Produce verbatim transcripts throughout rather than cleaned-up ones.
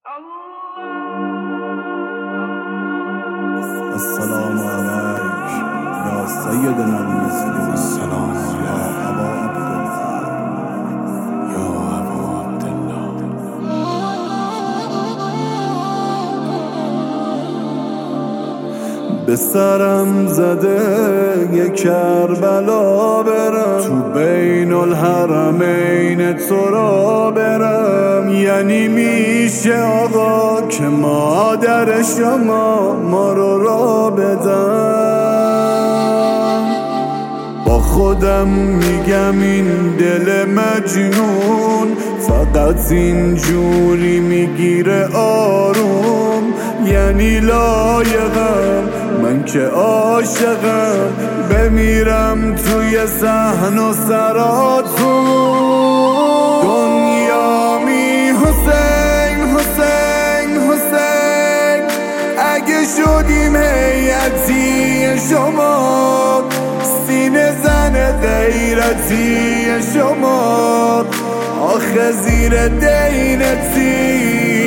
السلام عليك يا سيدنا المسلمين. السلام يا أبا عبد الله يا أبا عبد الله. به سرم زده یک کربلا برم، تو بین الحرمین تو را برم. یعنی میشه آقا که مادر شما ما رو را بدم. با خودم میگم این دل مجنون فقط اینجوری میگیره آروم. یعنی لایقم من که عاشقم بمیرم توی صحن و سراتون. دنیا می حسین حسین حسین، اگه شدیم هیئتی شما، سینه زن غیرتی شما، آخه زیر دینتی.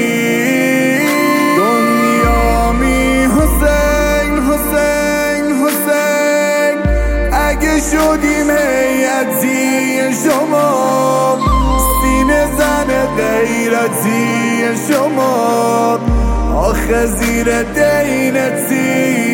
دنیا می حسین حسین حسین، اگه شدیم هیئتی شما، سینه زن غیرتی شما، آخه زیر دینتی.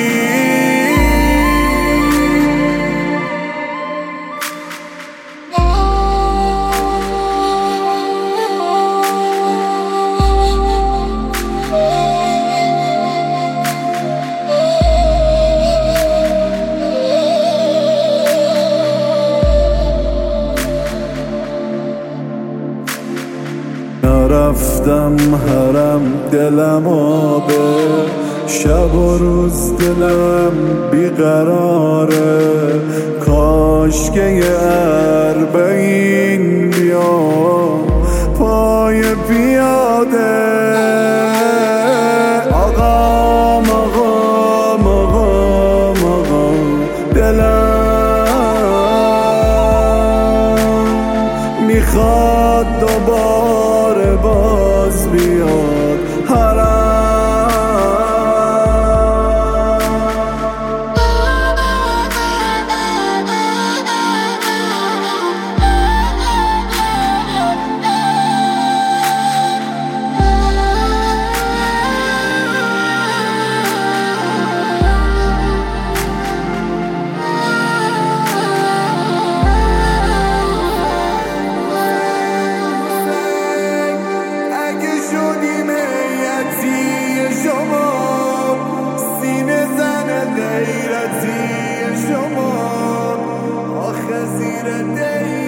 رفتم حرم دلم آبه، شب و روز دلم بیقراره. کاش که یه اربعین بیا پای پیاده. آقا مقا مقا مقا دلم میخواد دوباره باز بیاد حرم. غیرتی شما، آخه زیر دی